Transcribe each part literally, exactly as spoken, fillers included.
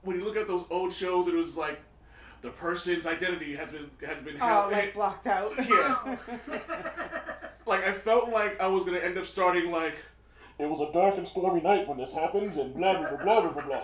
when you look at those old shows, it was like the person's identity has been has been oh, held, like blocked out. Yeah. Like I felt like I was gonna end up starting like it was a dark and stormy night when this happens, and blah blah blah blah blah blah.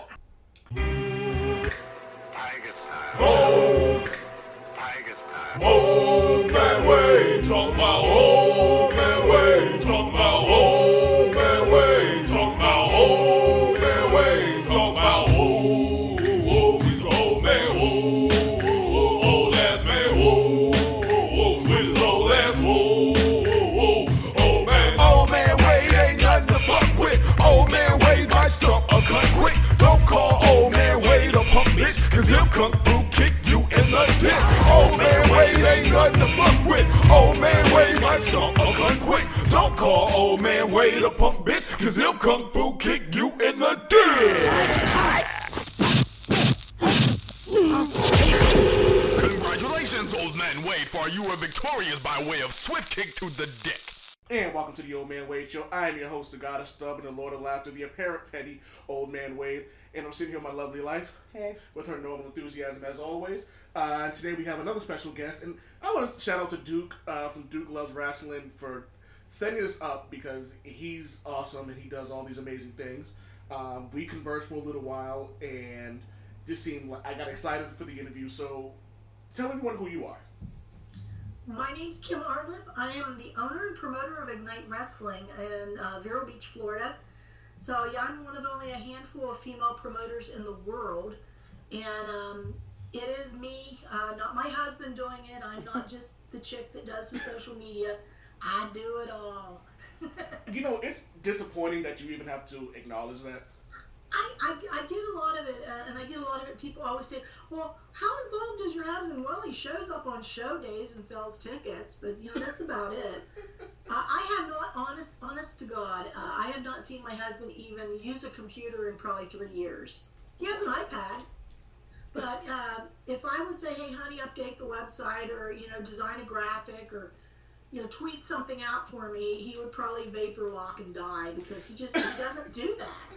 Tiger style. Oh, Tiger style. oh man, way talk about oh man, way talk about oh man, way talk about oh man, way talk about oh oh he's an old man, oh oh old ass man, oh oh with his old ass, oh oh old man, Old man Wade ain't nothing to fuck with. Old man Wade might stump a cunt quick. Don't call old man Wade a punk bitch, cause he'll kung fu kick you in the dick. Old man Wade ain't nothing to fuck with. Old man Wade might stump a cunt quick. Don't call old man Wade a punk bitch, cause he'll kung fu kick you in the dick. Congratulations, old man Wade, for you were victorious by way of swift kick to the dick. And welcome to the Old Man Wade Show. I am your host, the God of Stub and the Lord of Laughter, the apparent petty Old Man Wade. And I'm sitting here with my lovely wife, Hey. with her normal enthusiasm as always. Uh, and today we have another special guest. And I want to shout out to Duke uh, from Duke Loves Wrestling for setting this up because he's awesome and he does all these amazing things. Um, we conversed for a little while and just seemed like I got excited for the interview. So tell everyone who you are. My name's Kim Arlip. I am the owner and promoter of Ignite Wrestling in uh, Vero Beach, Florida. So yeah, I'm one of only a handful of female promoters in the world. And um, it is me, uh, not my husband doing it. I'm not just the chick that does the social media. I do it all. You know, it's disappointing that you even have to acknowledge that. I, I, I get a lot of it, uh, and I get a lot of it. People always say, well, how involved is your husband? Well, he shows up on show days and sells tickets, but, you know, that's about it. uh, I have not, honest honest to God, uh, I have not seen my husband even use a computer in probably three years. He has an iPad, but uh, if I would say, hey, honey, update the website or, you know, design a graphic or, you know, tweet something out for me, he would probably vapor lock and die because he just he doesn't do that.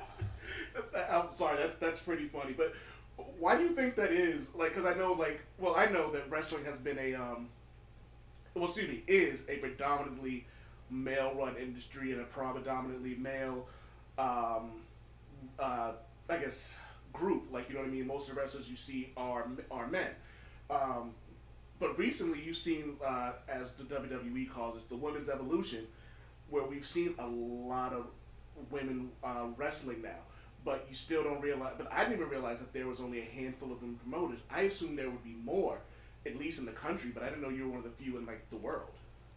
I'm sorry, that, that's pretty funny. But why do you think that is? Like, because I know, like, well, I know that wrestling has been a, um, well, excuse me, is a predominantly male-run industry and a predominantly male, um, uh, I guess, group. Like, you know what I mean? Most of the wrestlers you see are are men. Um, but recently you've seen, uh, as the W W E calls it, the women's evolution, where we've seen a lot of women uh, wrestling now. But you still don't realize, but I didn't even realize that there was only a handful of them promoters. I assumed there would be more, at least in the country, but I didn't know you were one of the few in, like, the world.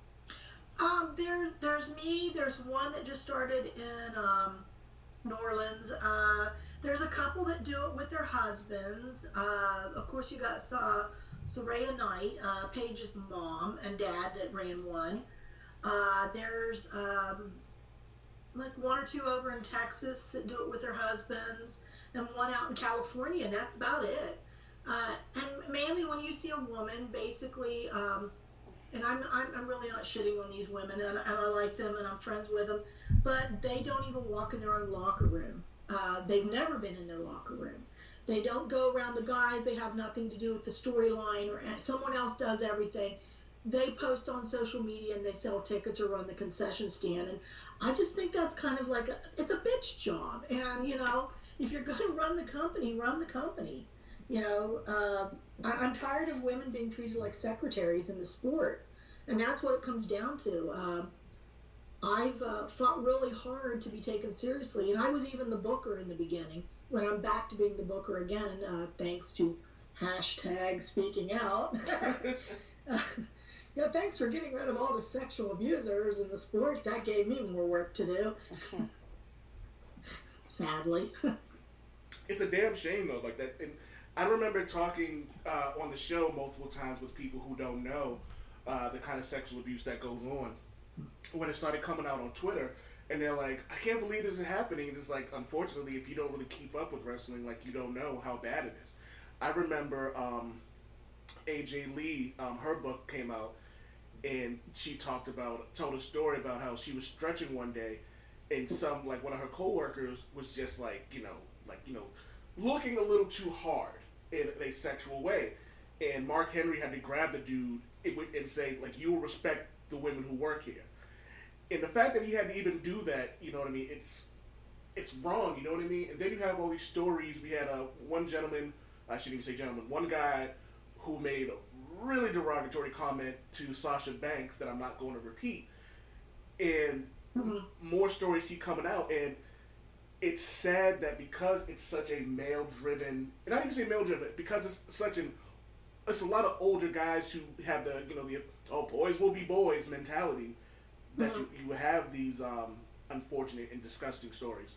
Um, there, there's me, there's one that just started in, um, New Orleans. Uh, there's a couple that do it with their husbands. Uh, of course you got, uh, Soraya Knight, uh, Paige's mom and dad that ran one. Uh, there's, um... like one or two over in Texas that do it with their husbands, and one out in California, and that's about it. Uh, and mainly when you see a woman, basically, um, and I'm, I'm I'm really not shitting on these women, and, and I like them, and I'm friends with them, but they don't even walk in their own locker room. Uh, they've never been in their locker room. They don't go around the guys. They have nothing to do with the storyline, or someone else does everything. They post on social media and they sell tickets or run the concession stand. And I just think that's kind of like a, it's a bitch job. And, you know, if you're going to run the company, run the company. You know, uh, I, I'm tired of women being treated like secretaries in the sport. And that's what it comes down to. Uh, I've uh, fought really hard to be taken seriously. And I was even the booker in the beginning. When I'm back to being the booker again, uh, thanks to hashtag speaking out. uh, Yeah, thanks for getting rid of all the sexual abusers in the sport. That gave me more work to do. Sadly. It's a damn shame, though, like that. And I remember talking uh, on the show multiple times with people who don't know uh, the kind of sexual abuse that goes on when it started coming out on Twitter. And they're like, I can't believe this is happening. And it's like, unfortunately, if you don't really keep up with wrestling, like, you don't know how bad it is. I remember um, A J Lee, um, her book came out, and she talked about, told a story about how she was stretching one day, and some, like, one of her coworkers was just like, you know, like, you know, looking a little too hard in a sexual way. And Mark Henry had to grab the dude and say, like, you will respect the women who work here. And the fact that he had to even do that, you know what I mean, it's it's wrong, you know what I mean? And then you have all these stories. We had uh, one gentleman, I shouldn't even say gentleman, one guy who made a really derogatory comment to Sasha Banks that I'm not going to repeat. And mm-hmm. more stories keep coming out. And it's sad that because it's such a male-driven, and I didn't say male-driven, because it's such an, it's a lot of older guys who have the, you know, the, oh, boys will be boys mentality, that mm-hmm. you, you have these um, unfortunate and disgusting stories.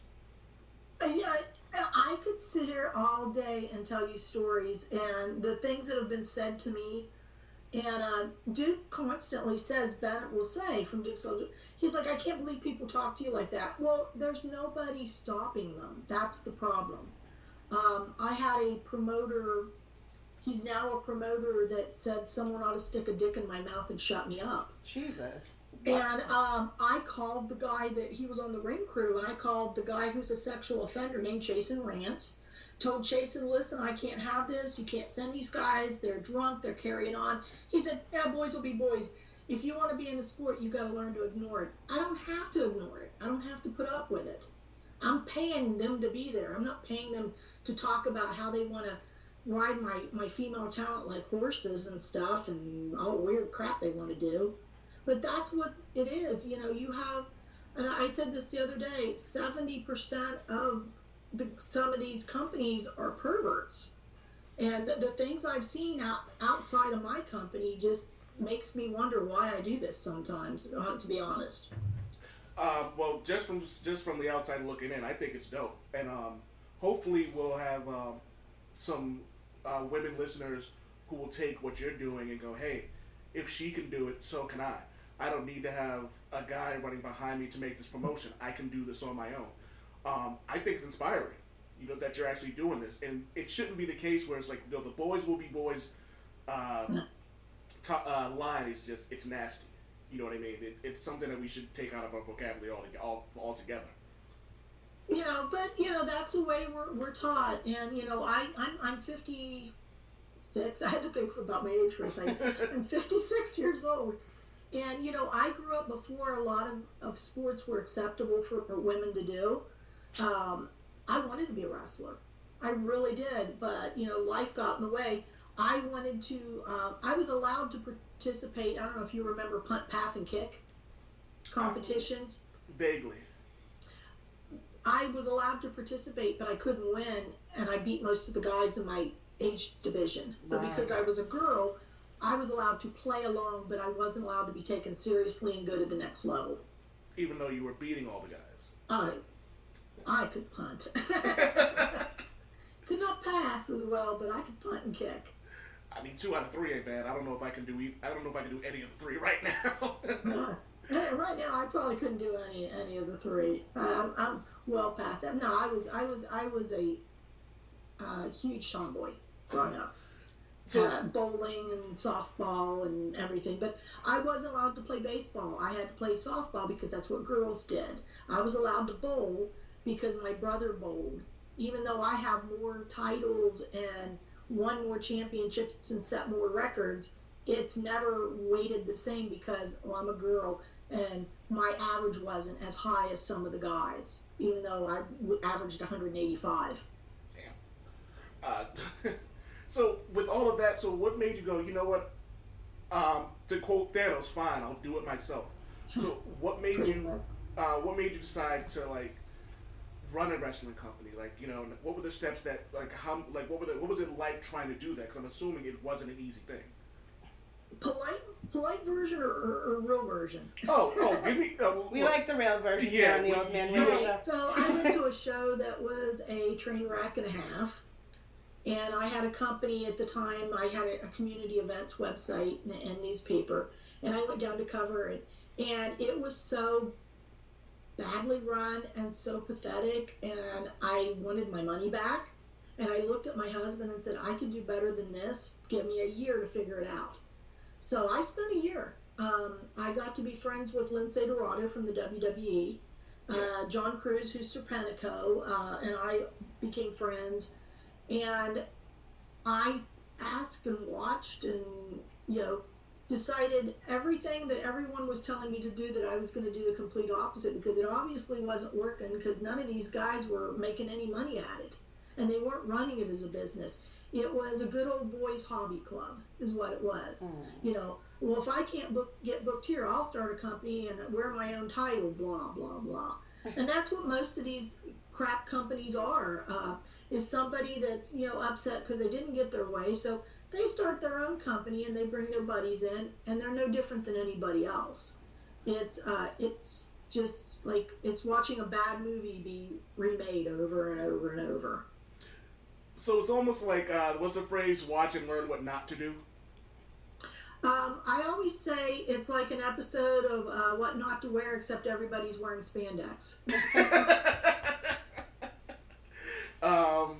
Uh, yeah, I could sit here all day and tell you stories, and the things that have been said to me. And uh, Duke constantly says, Bennett will say from Duke's, he's like, I can't believe people talk to you like that. Well, there's nobody stopping them. That's the problem. Um, I had a promoter, he's now a promoter that said someone ought to stick a dick in my mouth and shut me up. Jesus. And um, I called the guy that, he was on the ring crew, and I called the guy who's a sexual offender named Jason Rance. Told Jason, listen, I can't have this. You can't send these guys. They're drunk. They're carrying on. He said, yeah, boys will be boys. If you want to be in the sport, you got to learn to ignore it. I don't have to ignore it. I don't have to put up with it. I'm paying them to be there. I'm not paying them to talk about how they want to ride my, my female talent like horses and stuff and all weird crap they want to do. But that's what it is. You know, you have, and I said this the other day, seventy percent of the, some of these companies are perverts. And the, the things I've seen out, outside of my company just makes me wonder why I do this sometimes, to be honest. Uh, well, just from just from the outside looking in, I think it's dope. And um, hopefully we'll have um, some uh, women listeners who will take what you're doing and go, hey, if she can do it, so can I. I don't need to have a guy running behind me to make this promotion. I can do this on my own. Um, I think it's inspiring, you know, that you're actually doing this. And it shouldn't be the case where it's like, you know, the boys will be boys uh, to, uh, line is just, it's nasty. You know what I mean? It, it's something that we should take out of our vocabulary all, all, altogether. You know, but, you know, that's the way we're, we're taught. And, you know, I, I'm, I'm fifty-six. I had to think about my age for a second. I'm fifty-six years old. And, you know, I grew up before a lot of, of sports were acceptable for, for women to do. Um, I wanted to be a wrestler. I really did. But, you know, life got in the way. I wanted to, uh, I was allowed to participate. I don't know if you remember punt, pass, and kick competitions. Um, vaguely. I was allowed to participate, but I couldn't win. And I beat most of the guys in my age division. But wow. Because I was a girl, I was allowed to play along, but I wasn't allowed to be taken seriously and go to the next level. Even though you were beating all the guys. I, I could punt. Could not pass as well, but I could punt and kick. I mean, two out of three ain't bad. I don't know if I can do. I don't know if I can do any of the three right now. No. Right now, I probably couldn't do any any of the three. I'm, I'm well past that. No, I was I was I was a uh, huge tomboy growing up. So, uh, bowling and softball and everything, but I wasn't allowed to play baseball. I had to play softball because that's what girls did. I was allowed to bowl because my brother bowled. Even though I have more titles and won more championships and set more records, it's never weighted the same because, well, I'm a girl and my average wasn't as high as some of the guys, even though I averaged one hundred eighty-five. Damn. Uh, So with all of that, so what made you go, you know what, um, to quote Thanos, fine, I'll do it myself. So what made you, uh, what made you decide to like run a wrestling company? Like, you know, what were the steps that, like, how, like, what were the, what was it like trying to do that? Because I'm assuming it wasn't an easy thing. Polite, polite version or, or, or real version? Oh, oh, give me. Uh, we like the real version yeah, here on the we, Old Man Right, Radio. so I went to a show that was a train wreck and a half. And I had a company at the time. I had a, a community events website and, and newspaper, and I went down to cover it. And it was so badly run and so pathetic, and I wanted my money back. And I looked at my husband and said, I could do better than this. Give me a year to figure it out. So I spent a year. Um, I got to be friends with Lindsay Dorado from the W W E, uh, John Cruz, who's Serpentico, uh, and I became friends. And I asked and watched and, you know, decided everything that everyone was telling me to do, that I was going to do the complete opposite, because it obviously wasn't working, because none of these guys were making any money at it, and they weren't running it as a business. It was a good old boys hobby club is what it was. Mm. You know, well, if I can't book, get booked here, I'll start a company and wear my own title, blah, blah, blah. And that's what most of these crap companies are, uh, is somebody that's, you know, upset because they didn't get their way. So they start their own company and they bring their buddies in, and they're no different than anybody else. It's uh, it's just like it's watching a bad movie be remade over and over and over. So it's almost like, uh, what's the phrase, watch and learn what not to do? Um, I always say it's like an episode of uh, What Not to Wear, except everybody's wearing spandex. um,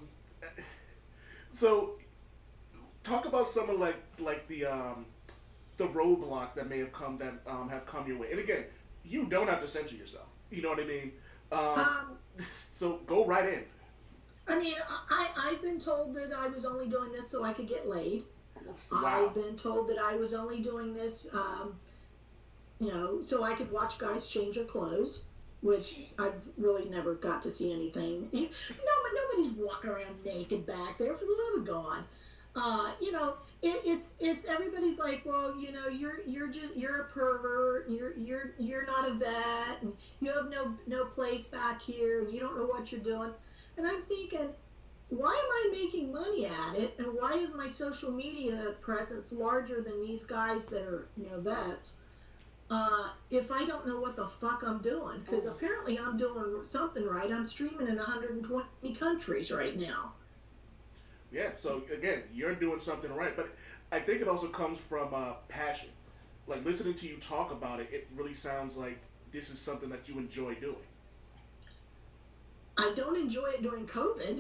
so talk about someone like like the um, the roadblocks that may have come that um, have come your way. And again, you don't have to censor yourself. You know what I mean? Um, um, so go right in. I mean, I, I've been told that I was only doing this so I could get laid. Wow. I've been told that I was only doing this, um, you know, so I could watch guys change their clothes, which I've really never got to see anything. No, nobody's walking around naked back there, for the love of God. Uh, you know, it, it's it's everybody's like, well, you know, you're you're just you're a pervert, you're you're you're not a vet, and you have no no place back here, and you don't know what you're doing. And I'm thinking, why am I making money at it, and why is my social media presence larger than these guys that are, you know, vets, uh, if I don't know what the fuck I'm doing? Because apparently I'm doing something right. I'm streaming in one hundred twenty countries right now. Yeah, so again, you're doing something right, but I think it also comes from uh, passion. Like, listening to you talk about it, it really sounds like this is something that you enjoy doing. I don't enjoy it during COVID.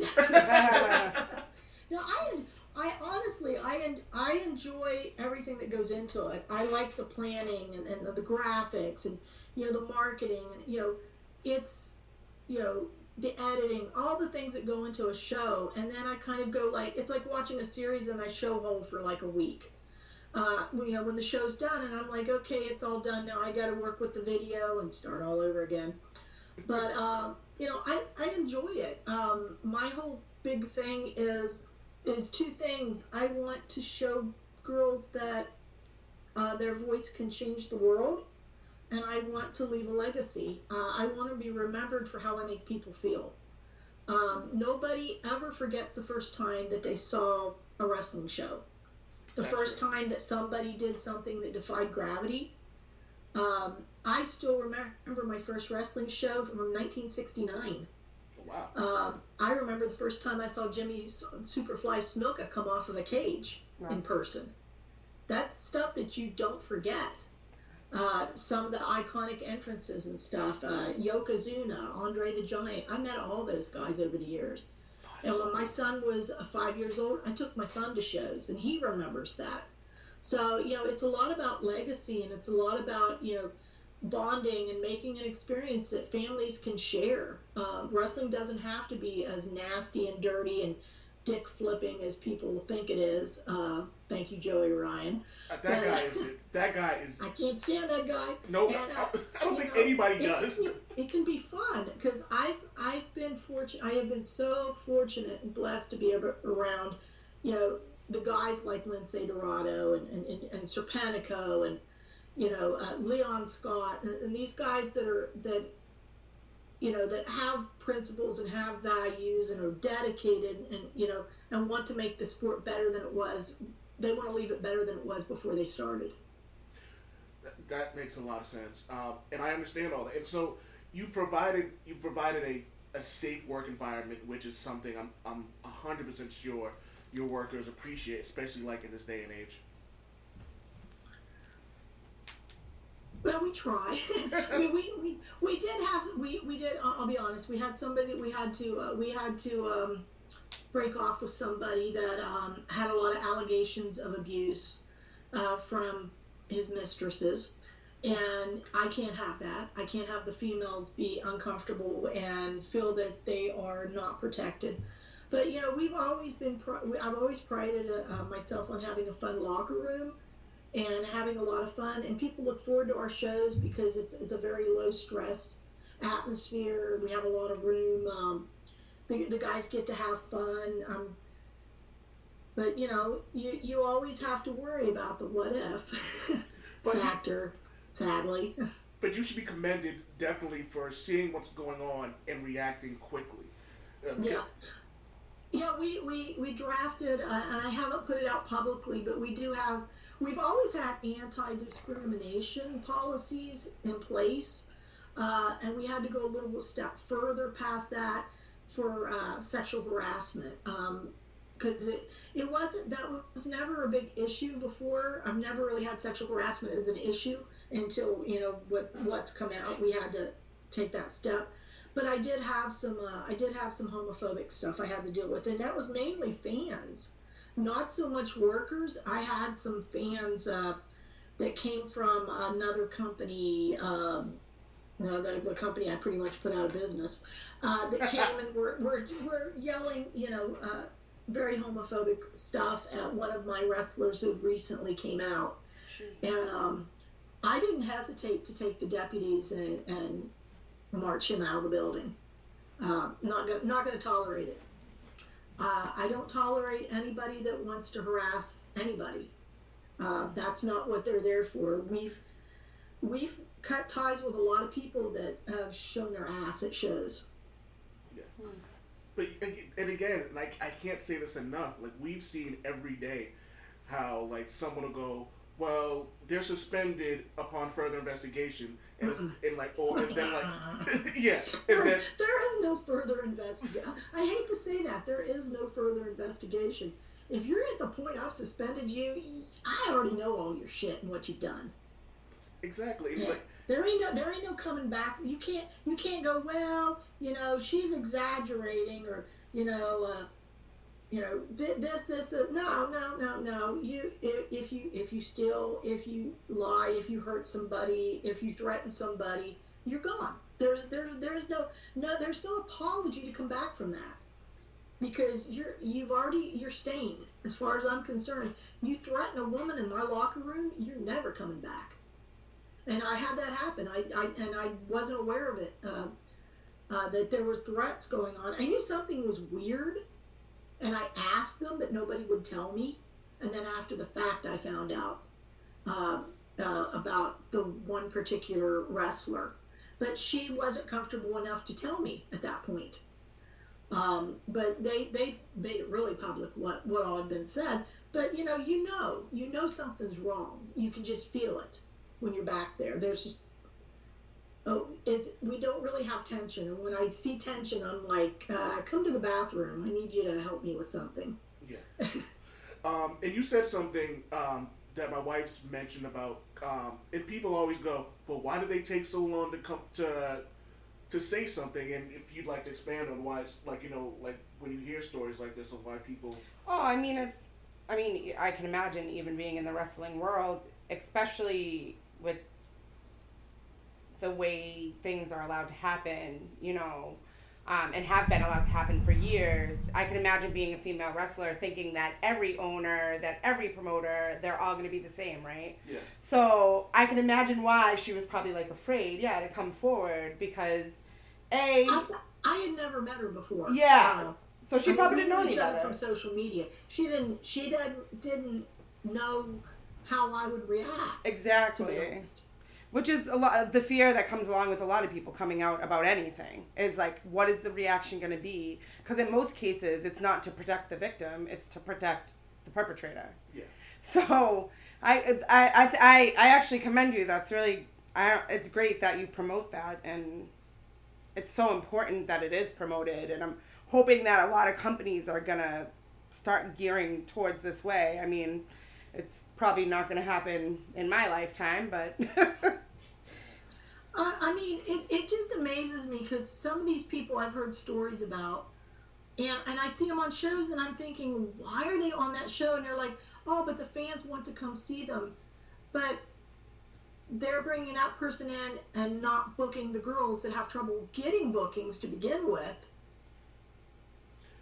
No, I, I honestly, I, I enjoy everything that goes into it. I like the planning and, and the graphics and, you know, the marketing and, you know, it's, you know, the editing, all the things that go into a show. And then I kind of go like, it's like watching a series and I show hold for like a week. Uh, you know, when the show's done and I'm like, okay, it's all done now. I got to work with the video and start all over again. But, um, you know, I, I enjoy it. Um, my whole big thing is is two things. I want to show girls that uh, their voice can change the world, and I want to leave a legacy. Uh, I want to be remembered for how I make people feel. Um, nobody ever forgets the first time that they saw a wrestling show. The That's first true. time that somebody did something that defied gravity. Um, I still remember my first wrestling show from nineteen sixty-nine. Wow. Um, I remember the first time I saw Jimmy Superfly Snuka come off of a cage wow. in person. That's stuff that you don't forget. Uh, some of the iconic entrances and stuff. Uh, Yokozuna, Andre the Giant. I met all those guys over the years. Oh, and when my son was uh, five years old, I took my son to shows, and he remembers that. So, you know, it's a lot about legacy, and it's a lot about, you know, bonding and making an experience that families can share. Uh, wrestling doesn't have to be as nasty and dirty and dick flipping as people think it is. Uh, thank you, Joey Ryan. Uh, that but, guy is. That guy is. I can't stand that guy. No, and, uh, I, I don't think know, anybody it does. Can be, it can be fun because I've I've been fortunate. I have been so fortunate and blessed to be around, you know, the guys like Lince Dorado and and, and, and Serpentico and, you know, uh, Leon Scott and, and these guys that are that, you know, that have principles and have values and are dedicated and, you know, and want to make the sport better than it was. They want to leave it better than it was before they started. That, that makes a lot of sense, um, and I understand all that. And so you've provided you've provided a, a safe work environment, which is something I'm I'm a hundred percent sure your workers appreciate, especially like in this day and age. Well, we try. we, we, we we did have we we did. I'll be honest. We had somebody that we had to uh, we had to um, break off with somebody that um, had a lot of allegations of abuse uh, from his mistresses, and I can't have that. I can't have the females be uncomfortable and feel that they are not protected. But you know, we've always been. I've always prided uh, myself on having a fun locker room and having a lot of fun. And people look forward to our shows because it's it's a very low stress atmosphere. We have a lot of room. Um, the the guys get to have fun. Um, but you know, you you always have to worry about the what if factor. Sadly. But you should be commended definitely for seeing what's going on and reacting quickly. Uh, yeah. Yeah, we, we, we drafted, uh, and I haven't put it out publicly, but we do have, we've always had anti-discrimination policies in place, uh, and we had to go a little step further past that for uh, sexual harassment. Um, because it, it wasn't, that was never a big issue before. I've never really had sexual harassment as an issue until, you know, what what's come out. We had to take that step. But I did have some, uh, I did have some homophobic stuff I had to deal with, and that was mainly fans, not so much workers. I had some fans uh, that came from another company, um, uh, the, the company I pretty much put out of business, uh, that came and were, were, were yelling, you know, uh, very homophobic stuff at one of my wrestlers who recently came out. And um, I didn't hesitate to take the deputies and, and march him out of the building. Uh, not gonna, not going to tolerate it. Uh, I don't tolerate anybody that wants to harass anybody. Uh, that's not what they're there for. We've we've cut ties with a lot of people that have shown their ass at shows. Yeah. Hmm. But and again, like I can't say this enough. Like we've seen every day how like someone will go, well, they're suspended upon further investigation, and, it's, and like, or and then like, yeah, and there, then there is no further investigation. I hate to say that, there is no further investigation. If you're at the point I've suspended you, I already know all your shit and what you've done. Exactly. Yeah. Like, there ain't no, there ain't no coming back. You can't, you can't go, well, you know, she's exaggerating, or you know. Uh, You know, this, this, uh, no, no, no, no. You, if, if you, if you steal, if you lie, if you hurt somebody, if you threaten somebody, you're gone. There's, there's, there's no, no, there's no apology to come back from that, because you're, you've already, you're stained. As far as I'm concerned, you threaten a woman in my locker room, you're never coming back. And I had that happen. I, I and I wasn't aware of it. Uh, uh, that there were threats going on. I knew something was weird. And I asked them, but nobody would tell me. And then after the fact, I found out uh, uh, about the one particular wrestler. But she wasn't comfortable enough to tell me at that point. Um, but they, they made it really public what, what all had been said. But, you know, you know, you know something's wrong. You can just feel it when you're back there. There's just, oh, it's, we don't really have tension. And when I see tension, I'm like, uh, come to the bathroom. I need you to help me with something. Yeah. um, and you said something um, that my wife's mentioned about, um, and people always go, well, why do they take so long to come to to say something? And if you'd like to expand on why it's like, you know, like when you hear stories like this of why people... Oh, I mean, it's, I mean, I can imagine even being in the wrestling world, especially with the way things are allowed to happen, you know, um, and have been allowed to happen for years. I can imagine being a female wrestler thinking that every owner, that every promoter, they're all going to be the same, right? Yeah. So I can imagine why she was probably like afraid, yeah, to come forward because, A... I, I had never met her before. Yeah. Uh, so she I probably mean, didn't know each any other better. From social media. She didn't, she didn't, didn't know how I would react. Exactly. To be honest. Which is a lot of the fear that comes along with a lot of people coming out about anything is like, what is the reaction going to be? Because in most cases, it's not to protect the victim; it's to protect the perpetrator. Yeah. So I I I I, I actually commend you. That's really I. It's great that you promote that, and it's so important that it is promoted. And I'm hoping that a lot of companies are gonna start gearing towards this way. I mean, it's probably not going to happen in my lifetime, but... uh, I mean, it, it just amazes me because some of these people I've heard stories about, and, and I see them on shows, and I'm thinking, why are they on that show? And they're like, oh, but the fans want to come see them. But they're bringing that person in and not booking the girls that have trouble getting bookings to begin with.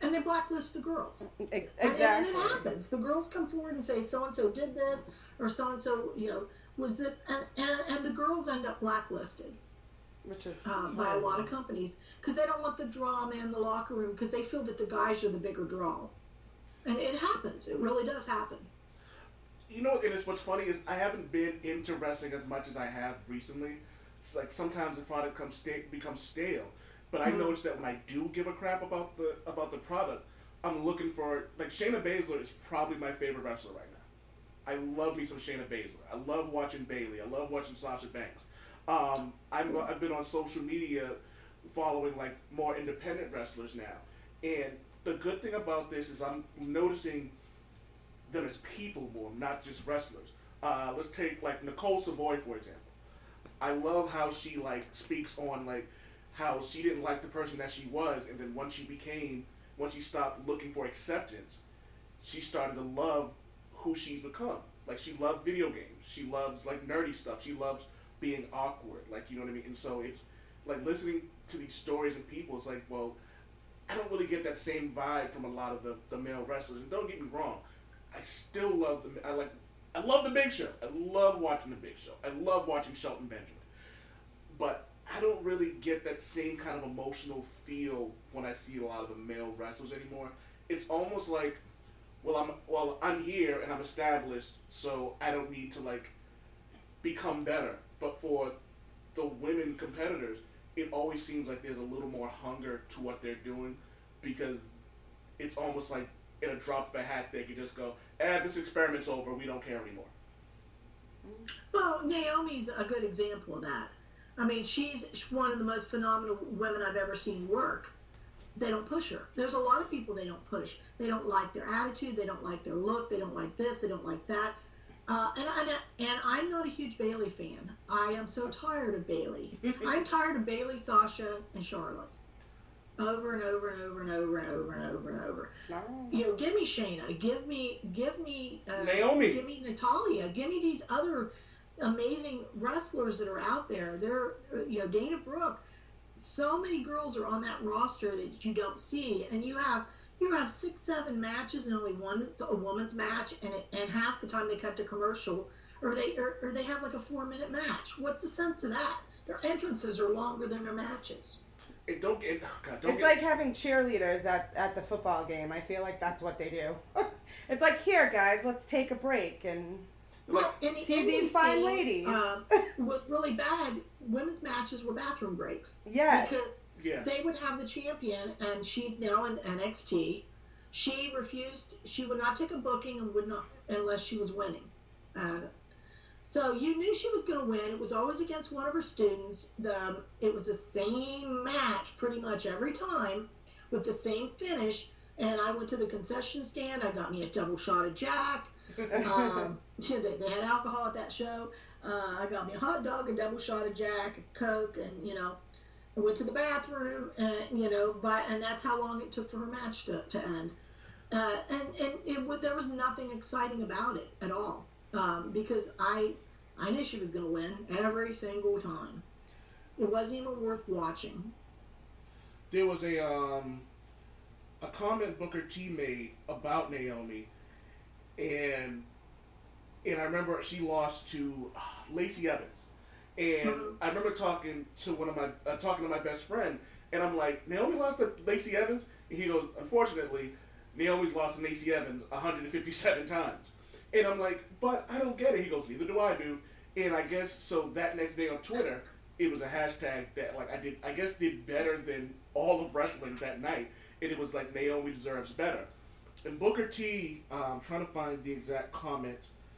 and they blacklist the girls. Ex- And, exactly. and it happens. The girls come forward and say, so and so did this, or so and so, you know, was this, and, and, and the girls end up blacklisted Which is uh, by a lot of companies because they don't want the drama in the locker room because they feel that the guys are the bigger draw. And it happens. It really does happen. You know, and it's what's funny is I haven't been into wrestling as much as I have recently. It's like sometimes the product comes sta- becomes stale, but I Mhm. noticed that when I do give a crap about the about the product, I'm looking for like Shayna Baszler is probably my favorite wrestler right now. I love me some Shayna Baszler. I love watching Bayley. I love watching Sasha Banks. Um, I'm I've been on social media following like more independent wrestlers now, and the good thing about this is I'm noticing them as people more, not just wrestlers. Uh, let's take like Nicole Savoy for example. I love how she like speaks on like how she didn't like the person that she was, and then once she became, once she stopped looking for acceptance, she started to love who she's become. Like she loves video games. She loves like nerdy stuff. She loves being awkward. Like you know what I mean. And so it's like listening to these stories and people. It's like, well, I don't really get that same vibe from a lot of the, the male wrestlers. And don't get me wrong, I still love the I like I love the Big Show. I love watching the Big Show. I love watching Shelton Benjamin. But I don't really get that same kind of emotional feel when I see a lot of the male wrestlers anymore. It's almost like, well, I'm well, I'm here and I'm established, so I don't need to like become better. But for the women competitors, it always seems like there's a little more hunger to what they're doing because it's almost like in a drop of a hat they could just go, eh, this experiment's over, we don't care anymore. Well, Naomi's a good example of that. I mean, she's one of the most phenomenal women I've ever seen work. They don't push her. There's a lot of people they don't push. They don't like their attitude. They don't like their look. They don't like this. They don't like that. Uh, and, and, and I'm not a huge Bayley fan. I am so tired of Bayley. I'm tired of Bayley, Sasha, and Charlotte. Over and over and over and over and over and over and over. No. You know, give me Shayna. Give me, give me uh, Naomi. Give me Natalia. Give me these other amazing wrestlers that are out there. They're, you know, Dana Brooke. So many girls are on that roster that you don't see, and you have you have six, seven matches, and only one is a woman's match, and it, and half the time they cut to commercial, or they or, or they have like a four minute match. What's the sense of that? Their entrances are longer than their matches. It don't get. Oh God, don't It's get, like having cheerleaders at, at the football game. I feel like that's what they do. It's like, here, guys, let's take a break and Well, in the see indie these fine scene, ladies. Um, what's really bad, women's matches were bathroom breaks. Yes. Because yeah. they would have the champion, and she's now in N X T. She refused. She would not take a booking and would not unless she was winning. Uh, so you knew she was going to win. It was always against one of her students. The it was the same match pretty much every time, with the same finish. And I went to the concession stand. I got me a double shot of Jack. um, yeah, they, they had alcohol at that show. Uh, I got me a hot dog, a double shot of Jack, a Coke, and you know, I went to the bathroom, and you know, but and that's how long it took for her match to, to end. Uh, and and it would there was nothing exciting about it at all, um, because I I knew she was going to win every single time. It wasn't even worth watching. There was a um a comment Booker T made about Naomi, and and I remember she lost to uh, Lacey Evans, and Mhm. I remember talking to one of my uh, talking to my best friend, and I'm like, Naomi lost to Lacey Evans, and he goes, unfortunately, Naomi's lost to Lacey Evans one hundred fifty-seven times, and I'm like, but I don't get it. He goes, neither do I, do, and I guess so. That next day on Twitter, it was a hashtag that like I did, I guess did better than all of wrestling that night, and it was like Naomi deserves better. And Booker T, um, trying to find the exact comment.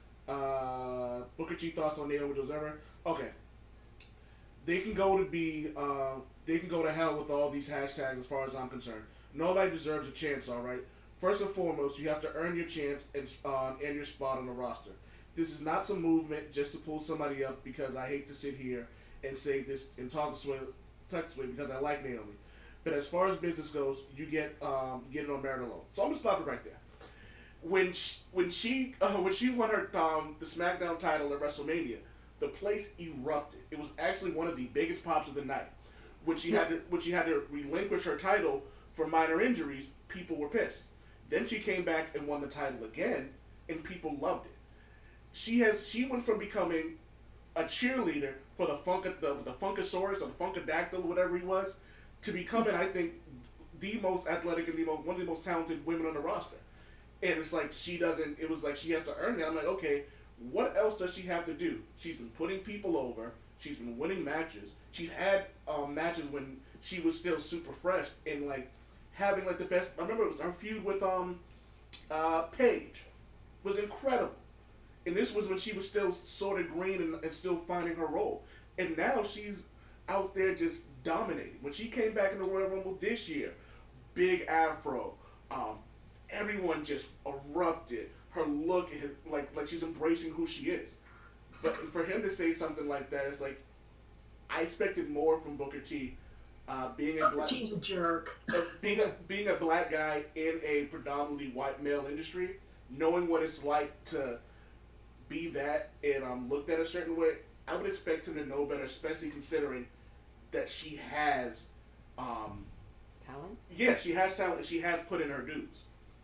Uh, Booker T thoughts on Naomi deserves better. Okay, they can go to be, uh, they can go to hell with all these hashtags as far as I'm concerned. Nobody deserves a chance, all right. First and foremost, you have to earn your chance and uh, and your spot on the roster. This is not some movement just to pull somebody up because I hate to sit here and say this and talk this way, talk this way because I like Naomi. But as far as business goes, you get um, get it on merit alone. So I'm gonna stop it right there. When she, when she uh, when she won her um, the SmackDown title at WrestleMania, the place erupted. It was actually one of the biggest pops of the night. When she Yes. had to when she had to relinquish her title for minor injuries, people were pissed. Then she came back and won the title again, and people loved it. She has she went from becoming a cheerleader for the Funk the, the Funkasaurus or the Funkadactyl, whatever he was, to becoming, I think, the most athletic and the most, one of the most talented women on the roster. And it's like she doesn't. It was like she has to earn that. I'm like, okay, what else does she have to do? She's been putting people over. She's been winning matches. She's had um, matches when she was still super fresh and like having like the best. I remember it was her feud with um uh Paige was incredible, and this was when she was still sort of green and, and still finding her role. And now she's out there just dominating. When she came back in the Royal Rumble this year, big afro, um, everyone just erupted. Her look, like like she's embracing who she is. But for him to say something like that, it's like, I expected more from Booker T. Uh, being a Booker black, T's a jerk. uh, being a being a black guy in a predominantly white male industry, knowing what it's like to be that and um, looked at a certain way, I would expect him to know better, especially considering that she has, um, Talent? yeah, she has talent and she has put in her dues.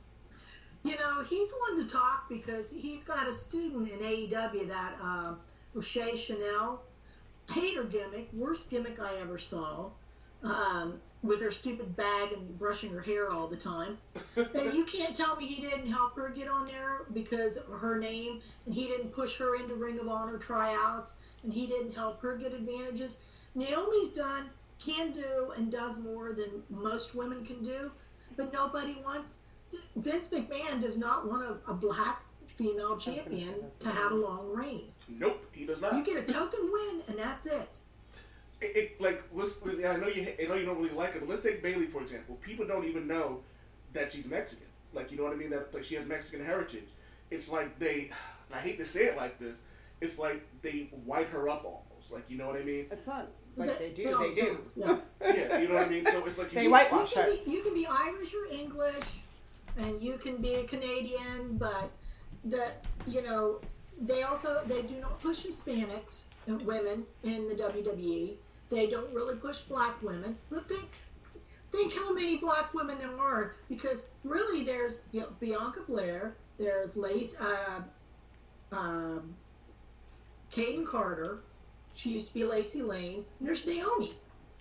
You know, he's one to talk because he's got a student in A E W, that uh, O'Shea Chanel. Hate her gimmick, worst gimmick I ever saw, um, with her stupid bag and brushing her hair all the time. And you can't tell me he didn't help her get on there because of her name, and he didn't push her into Ring of Honor tryouts, and he didn't help her get advantages. Naomi's done, can do, and does more than most women can do, but nobody wants. Vince McMahon does not want a, a black female champion to have a long reign. Nope, he does not. You get a token win, and that's it. It, it like let's. I know you. I know you don't really like her, but let's take Bayley for example. People don't even know that she's Mexican. Like, you know what I mean? That like she has Mexican heritage. It's like they. I hate to say it like this. It's like they white her up almost. Like, you know what I mean? It's not like they do. No, They do. Yeah. Yeah, you know what I mean. So it's like you They see- whitewash You her. can, be, you can be Irish or English, and you can be a Canadian, but the you know they also they do not push Hispanics and women in the W W E. They don't really push black women. But think think how many black women there are, because really there's, you know, Bianca Blair, there's Lace, uh, um, Kaden Carter. She used to be Lacey Lane. And there's Naomi.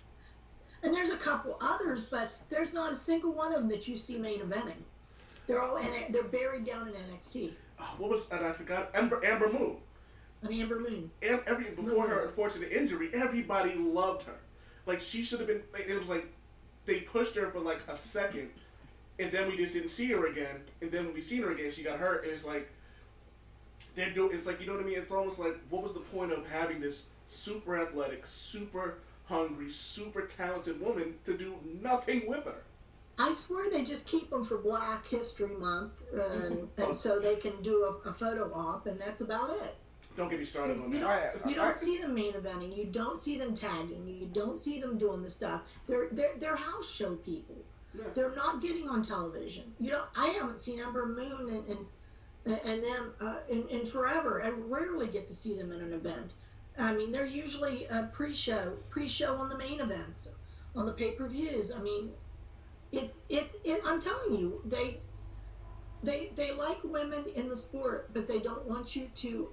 And there's a couple others, but there's not a single one of them that you see main eventing. They're all and they're buried down in N X T. Oh, what was and I forgot Amber Amber Moon. And Amber Moon. And every before her unfortunate injury, everybody loved her. Like, she should have been. It was like they pushed her for like a second, and then we just didn't see her again. And then when we seen her again, she got hurt. And it's like they're doing. It's like, you know what I mean. It's almost like, what was the point of having this super athletic, super hungry, super talented woman to do nothing with her? I swear they just keep them for Black History Month, and, and so they can do a, a photo op, and that's about it. Don't get me started on You that. don't, you don't see them main eventing. You don't see them tagging. You don't see them doing the stuff. They're they're they're house show people. Yeah. They're not getting on television. You know, I haven't seen Ember Moon and and, and them uh, in, in forever. I rarely get to see them in an event. I mean, they're usually a pre-show, pre-show on the main events, on the pay-per-views. I mean, it's it's it, I'm telling you, they they they like women in the sport, but they don't want you to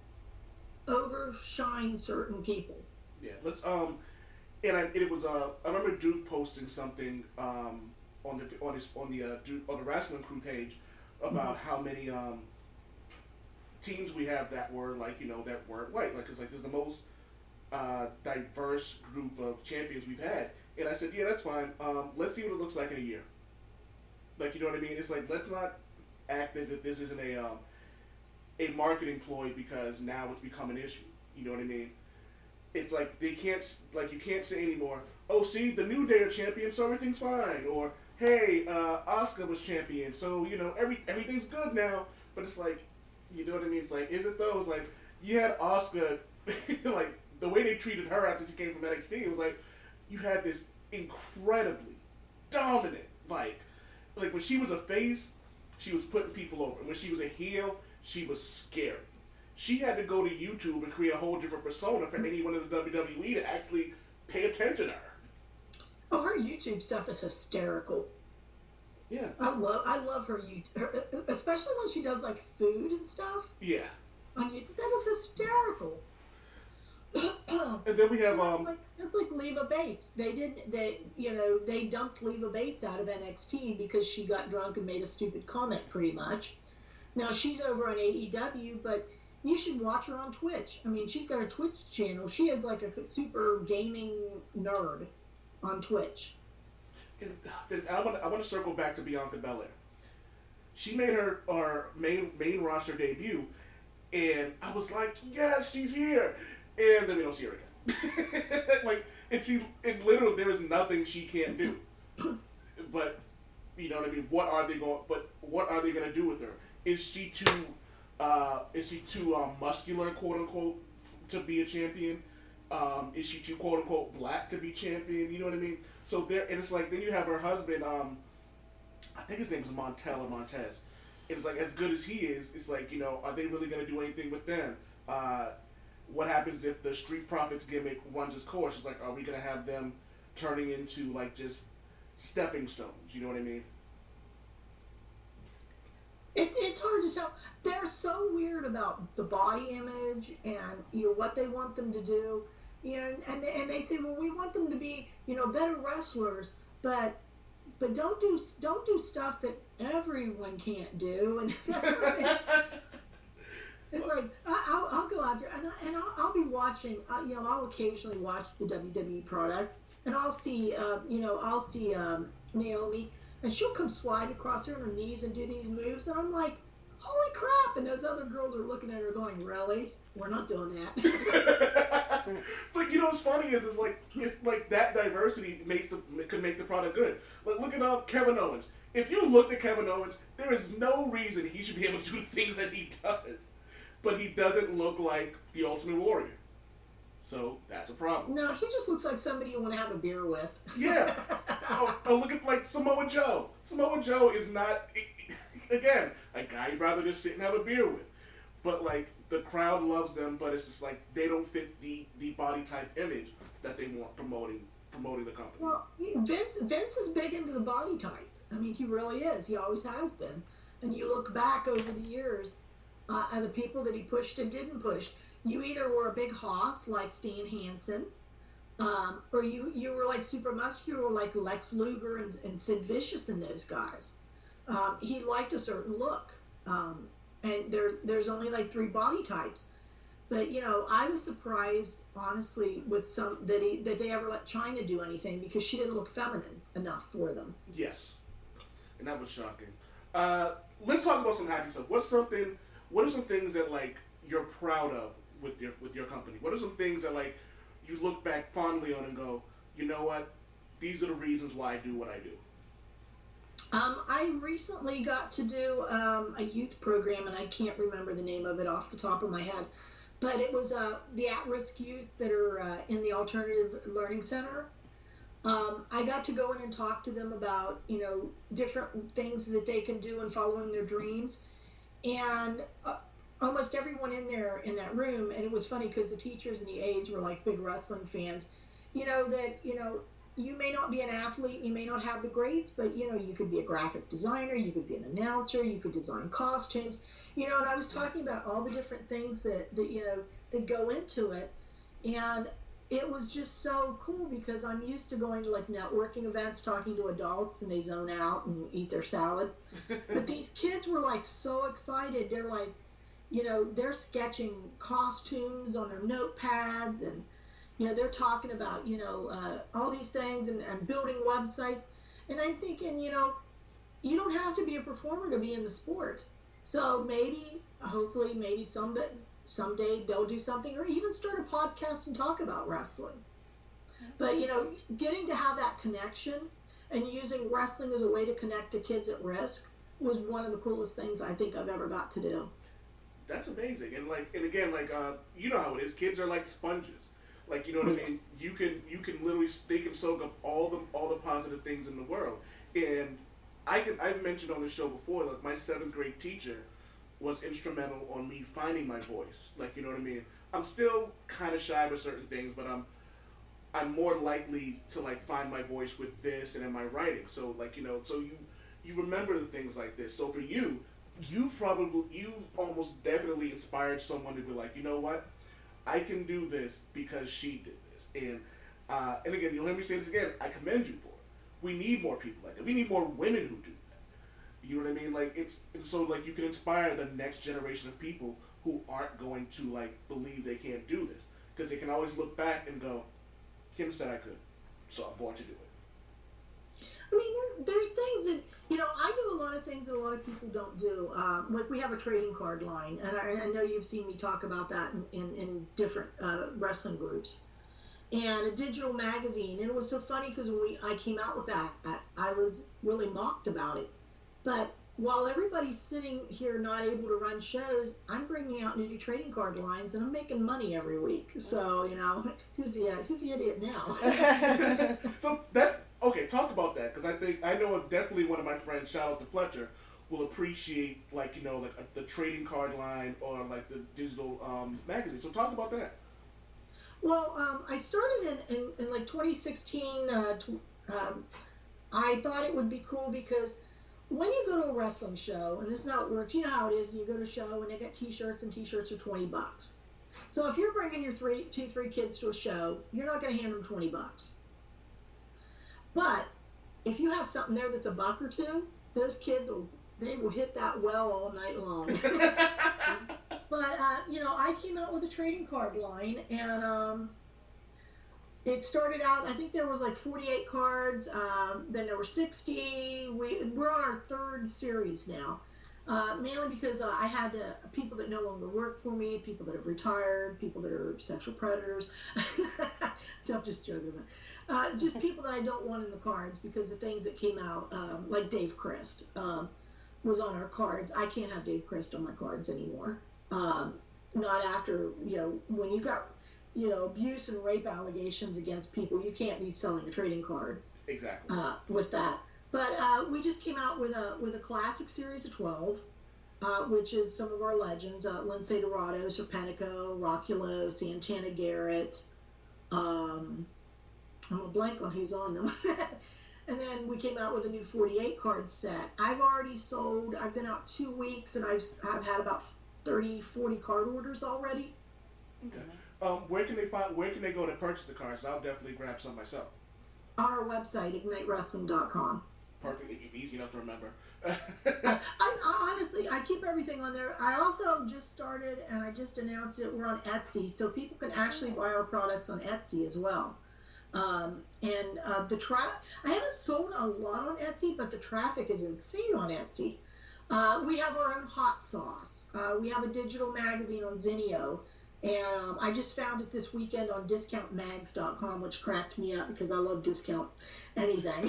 overshine certain people. Yeah, let's um, and I, it was uh, I remember Duke posting something um on the on his on the uh, Duke, on the Wrestling Crew page about how many um teams we have that were like, you know, that weren't white. Like, it's like this is the most uh diverse group of champions we've had. And I said, yeah, that's fine. Um, let's see what it looks like in a year. Like, you know what I mean? It's like, let's not act as if this isn't a um a marketing ploy because now it's become an issue. You know what I mean? It's like they can't, like you can't say anymore, oh, see, the New Day are champion, so everything's fine. Or, hey, uh, Asuka was champion, so, you know, every everything's good now. But it's like, you know what I mean? It's like, is it though? It's like, you had Asuka, like, the way they treated her after she came from N X T, it was like, you had this incredibly dominant, like, like when she was a face, she was putting people over. And when she was a heel, she was scary. She had to go to YouTube and create a whole different persona for anyone in the W W E to actually pay attention to her. Oh, her YouTube stuff is hysterical. Yeah. I love I love her, you her, especially when she does like food and stuff Yeah. on YouTube. That is hysterical. And then we have That's um. like that's like Leva Bates. They didn't they you know they dumped Leva Bates out of N X T because she got drunk and made a stupid comment, pretty much. Now she's over on A E W, but you should watch her on Twitch. I mean, she's got a Twitch channel. She is like a super gaming nerd on Twitch. And then I want I want to circle back to Bianca Belair. She made her our main main roster debut, and I was like, yes, she's here. And then we don't see her again. Like, and she, and literally, there is nothing she can do. But, you know what I mean? What are they going? But what are they going to do with her? Is she too? Uh, is she too um, muscular, quote unquote, to be a champion? Um, is she too, quote unquote, black to be champion? You know what I mean? So there, and it's like then you have her husband. Um, I think his name is Montel or Montez. And it's like as good as he is, it's like, you know, are they really going to do anything with them? Uh, what happens if the Street Profits gimmick runs its course? It's like, are we going to have them turning into like just stepping stones? You know what I mean? It's it's hard to tell. They're so weird about the body image and you know what they want them to do. You know, and they, and they say, well, we want them to be, you know, better wrestlers, but but don't do don't do stuff that everyone can't do. And that's what they, it's like I, I'll, I'll go out there and, I, and I'll, I'll be watching. Uh, you know, I'll occasionally watch the W W E product, and I'll see, uh, you know, I'll see um, Naomi, and she'll come slide across her on her knees and do these moves, and I'm like, holy crap! And those other girls are looking at her going, really? We're not doing that. But you know what's funny is, is like it's like that diversity makes the could make the product good. Like look at uh, Kevin Owens. If you looked at Kevin Owens, there is no reason he should be able to do the things that he does. But he doesn't look like the Ultimate Warrior. So that's a problem. No, he just looks like somebody you want to have a beer with. Yeah. oh, oh, look at like Samoa Joe. Samoa Joe is not, again, a guy you'd rather just sit and have a beer with. But like the crowd loves them, but it's just like they don't fit the, the body type image that they want promoting promoting the company. Well, Vince Vince is big into the body type. I mean, he really is. He always has been. And you look back over the years, uh, and the people that he pushed and didn't push. You either were a big hoss like Stan Hansen, um, or you, you were like super muscular like Lex Luger and, and Sid Vicious and those guys. Um, he liked a certain look. Um, and there's there's only like three body types. But, you know, I was surprised, honestly, with some that he that they ever let Chyna do anything because she didn't look feminine enough for them. Yes. And that was shocking. Uh, let's talk about some happy stuff. What's something, what are some things that, like, you're proud of with your with your company? What are some things that like you look back fondly on and go, you know what, these are the reasons why I do what I do? Um, I recently got to do um, a youth program, and I can't remember the name of it off the top of my head, but it was uh, the at-risk youth that are uh, in the Alternative Learning Center. Um, I got to go in and talk to them about, you know, different things that they can do in following their dreams, and uh, almost everyone in there in that room, and it was funny because the teachers and the aides were like big wrestling fans, you know, that, you know, you may not be an athlete, you may not have the grades, but, you know, you could be a graphic designer, you could be an announcer, you could design costumes, you know, and I was talking about all the different things that, that you know, that go into it, and it was just so cool because I'm used to going to, like, networking events, talking to adults, and they zone out and eat their salad, but these kids were, like, so excited, they're like, you know, they're sketching costumes on their notepads, and, you know, they're talking about, you know, uh, all these things and, and building websites. And I'm thinking, you know, you don't have to be a performer to be in the sport. So maybe, hopefully, maybe someday, someday they'll do something or even start a podcast and talk about wrestling. But, you know, getting to have that connection and using wrestling as a way to connect to kids at risk was one of the coolest things I think I've ever got to do. That's amazing. And like, and again, like, uh, you know how it is. Kids are like sponges. Like, you know what yes. I mean? You can, you can literally, they can soak up all the, all the positive things in the world. And I can, I've mentioned on this show before, like, my seventh grade teacher was instrumental on me finding my voice. Like, you know what I mean? I'm still kind of shy with certain things, but I'm, I'm more likely to like find my voice with this and in my writing. So like, you know, so you, you remember the things like this. So for you, you've probably, you've almost definitely inspired someone to be like, you know what, I can do this because she did this. And uh, and again, you'll hear me say this again, I commend you for it. We need more people like that. We need more women who do that. You know what I mean? Like, it's, and so like you can inspire the next generation of people who aren't going to like believe they can't do this. Because they can always look back and go, Kim said I could, so I'm going to do it. I mean, there, there's things that, you know, I do a lot of things that a lot of people don't do. Um, like, we have a trading card line, and I, I know you've seen me talk about that in, in, in different uh, wrestling groups. And a digital magazine, and it was so funny because when we I came out with that, I was really mocked about it. But while everybody's sitting here not able to run shows, I'm bringing out new trading card lines, and I'm making money every week. So, you know, who's the who's the idiot now? So that's okay. Talk about that, because I think I know definitely one of my friends, shout out to Fletcher, will appreciate like you know like a, the trading card line or like the digital um, magazine. So talk about that. Well, um, I started in, in, in like twenty sixteen. Uh, t- um, I thought it would be cool because when you go to a wrestling show, and this is how it works, you know how it is, you go to a show and they get t-shirts, and t-shirts are twenty bucks. So if you're bringing your three, two, three kids to a show, you're not going to hand them twenty bucks. But if you have something there that's a buck or two, those kids will, they will hit that well all night long. But, uh, you know, I came out with a trading card line, and um, it started out, I think there was like forty-eight cards, um, then there were sixty. We, we're on our third series now, uh, mainly because uh, I had uh, people that no longer work for me, people that have retired, people that are sexual predators. I'm just joking. Uh, just people that I don't want in the cards because the things that came out, um, like Dave Christ, um, was on our cards. I can't have Dave Christ on my cards anymore. Um, not after, you know, when you got, you know, abuse and rape allegations against people, you can't be selling a trading card. Exactly. Uh, with that. But uh, we just came out with a with a classic series of twelve, uh, which is some of our legends, uh, Lince Dorado, Serpentico, Rockulo, Santana Garrett. Um, I'm a blank on who's on them. And then we came out with a new forty-eight card set. I've already sold, I've been out two weeks, and I've, I've had about thirty, forty card orders already. Okay. Um, where can they find? Where can they go to purchase the cards? I'll definitely grab some myself. On our website, ignite wrestling dot com. Perfect. Easy enough to remember. I, I honestly, I keep everything on there. I also just started, and I just announced it. We're on Etsy, so people can actually buy our products on Etsy as well. Um, and uh, the tra- I haven't sold a lot on Etsy, but the traffic is insane on Etsy. Uh, we have our own hot sauce. Uh, we have a digital magazine on Zinio. And um, I just found it this weekend on discount mags dot com, which cracked me up because I love discount anything.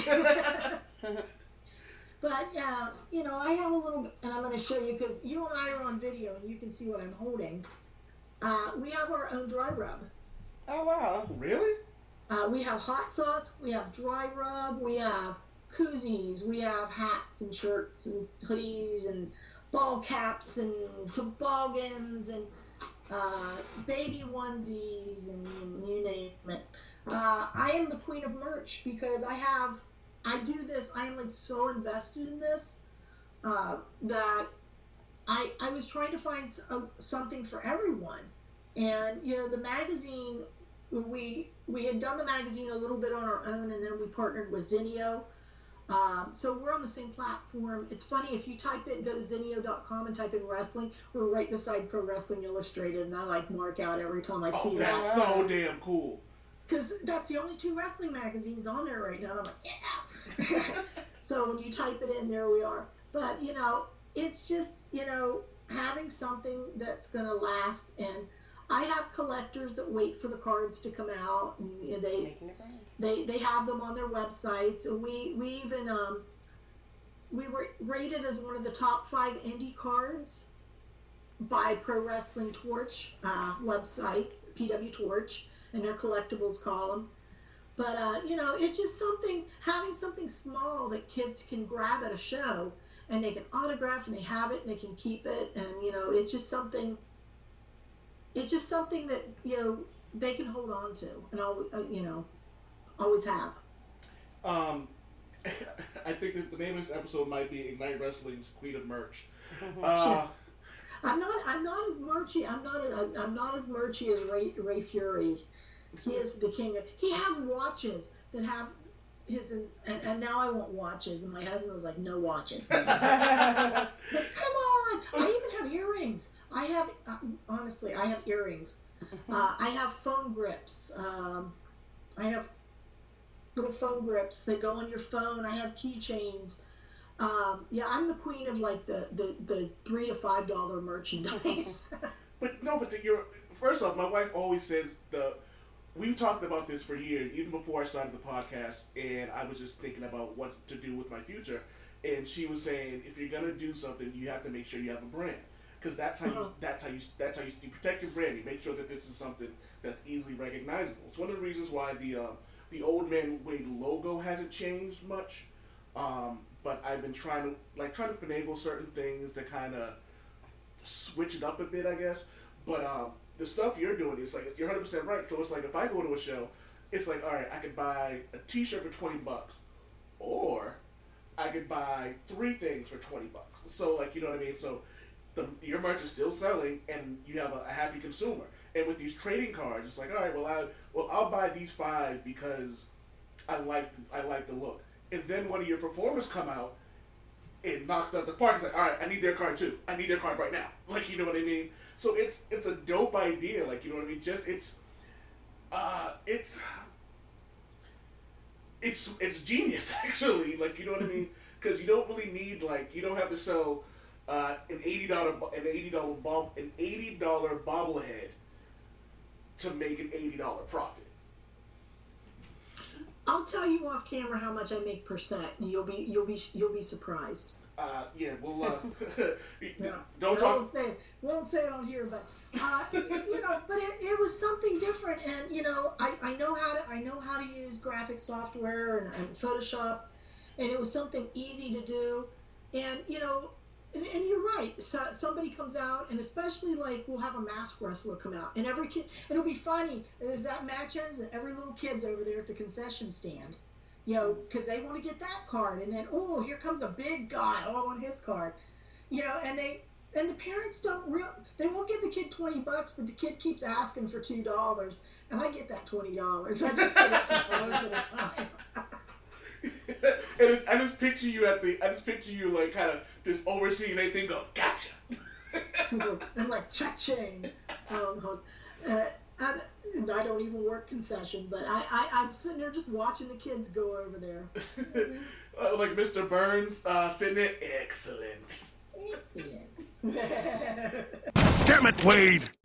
But, yeah, you know, I have a little, and I'm going to show you because you and I are on video and you can see what I'm holding. Uh, we have our own dry rub. Oh, wow. Really? Uh, we have hot sauce, we have dry rub, we have koozies, we have hats and shirts and hoodies and ball caps and toboggans and uh, baby onesies and you name it. Uh, I am the queen of merch because I have, I do this, I am like so invested in this uh, that I, I was trying to find a, something for everyone. And, you know, the magazine, we we had done the magazine a little bit on our own, and then we partnered with Zinio. Um, so we're on the same platform. It's funny, if you type it, go to zinio dot com and type in wrestling, we're right beside Pro Wrestling Illustrated, and I like mark out every time I see oh, that. That's so damn cool. Because that's the only two wrestling magazines on there right now. And I'm like, yeah. So when you type it in, there we are. But, you know, it's just, you know, having something that's going to last. And I have collectors that wait for the cards to come out. And you know, they, they they have them on their websites. And we, we even, um, we were rated as one of the top five indie cards by Pro Wrestling Torch uh, website, P W Torch. In their collectibles column. But, uh, you know, it's just something, having something small that kids can grab at a show and they can autograph and they have it and they can keep it. And, you know, it's just something, it's just something that, you know, they can hold on to and, always, uh, you know, always have. Um, I think that the name of this episode might be Ignite Wrestling's Queen of Merch. Uh, I'm not. I'm not as merchy. I'm not. A, I'm not as merchy as Ray, Ray Fury. He is the king of. He has watches that have his. And, and now I want watches, and my husband was like, "No watches." But come on! I even have earrings. I have uh, honestly, I have earrings. Uh, I have phone grips. Um, I have little phone grips that go on your phone. I have keychains. Um, yeah, I'm the queen of like the, the, the three to five dollar merchandise. But no, but the, you're first off, my wife always says the. We talked about this for years, even before I started the podcast, and I was just thinking about what to do with my future. And she was saying, if you're gonna do something, you have to make sure you have a brand, because that's how you Uh-huh. that's how you that's how you, you protect your brand. You make sure that this is something that's easily recognizable. It's one of the reasons why the uh, the Old Man Wade logo hasn't changed much. Um, but I've been trying to like trying to finagle certain things to kind of switch it up a bit, I guess. But um, the stuff you're doing is like you're one hundred percent right. So it's like if I go to a show, it's like, all right, I could buy a T-shirt for twenty bucks, or I could buy three things for twenty bucks. So like, you know what I mean? So the your merch is still selling, and you have a, a happy consumer. And with these trading cards, it's like, all right, well I well I'll buy these five because I like I like the look. And then one of your performers come out and knocks out the park. It's like, all right, I need their card too. I need their card right now. Like, you know what I mean? So it's it's a dope idea. Like, you know what I mean? Just it's uh it's it's it's genius actually. Like, you know what I mean? Because you don't really need like you don't have to sell uh, an eighty dollar an eighty dollar bob an eighty dollar bobblehead to make an eighty dollar profit. I'll tell you off camera how much I make per set, and you'll be you'll be you'll be surprised. Uh, yeah, well, uh, Yeah. don't I talk. won't say it, won't say it on here, but uh, you know, but it, it was something different, and you know, I, I know how to I know how to use graphic software and, and Photoshop, and it was something easy to do, and you know, and, and you're right. So somebody comes out, and especially like we'll have a masked wrestler come out, and every kid, it'll be funny as that match ends, and every little kid's over there at the concession stand. You know, because they want to get that card, and then oh, here comes a big guy. Oh, I want his card. You know, and they and the parents don't real. They won't give the kid twenty bucks, but the kid keeps asking for two dollars, and I get that twenty dollars. I just get it two dollars at a time. and it's, I just picture you at the. I just picture you like kind of just overseeing everything. Go, gotcha. I'm like cha-ching. Um, uh, and, and I don't even work concession, but I, I I'm sitting there just watching the kids go over there. uh, like Mister Burns uh, sitting there. Excellent. Excellent. Damn it, Wade!